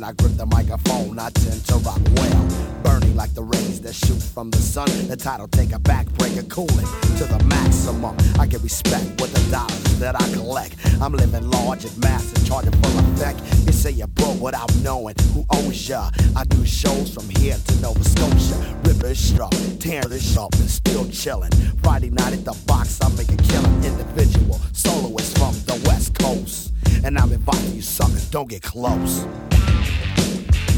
I grip the microphone, I tend to rock well. Burning like the rays that shoot from the sun. The title take a backbreaker, cooling to the maximum. I get respect with the dollars that I collect. I'm living large and massive, charging full effect. You say you're broke without knowing who owns ya. I do shows from here to Nova Scotia. Ripper is struck, tearing this up and still chilling. Friday night at the box, I make a killing. Individual, soloist from the West Coast. And I'm inviting you suckers, don't get close.